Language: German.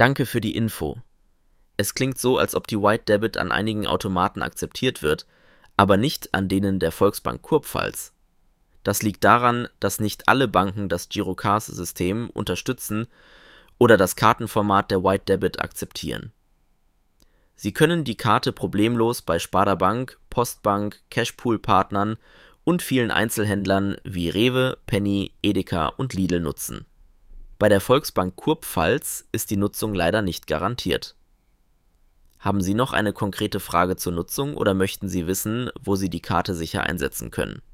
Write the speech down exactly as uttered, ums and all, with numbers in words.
Danke für die Info. Es klingt so, als ob die White Debit an einigen Automaten akzeptiert wird, aber nicht an denen der Volksbank Kurpfalz. Das liegt daran, dass nicht alle Banken das Girocard-System unterstützen oder das Kartenformat der White Debit akzeptieren. Sie können die Karte problemlos bei Sparda Bank, Postbank, Cashpool-Partnern und vielen Einzelhändlern wie Rewe, Penny, Edeka und Lidl nutzen. Bei der Volksbank Kurpfalz ist die Nutzung leider nicht garantiert. Haben Sie noch eine konkrete Frage zur Nutzung oder möchten Sie wissen, wo Sie die Karte sicher einsetzen können?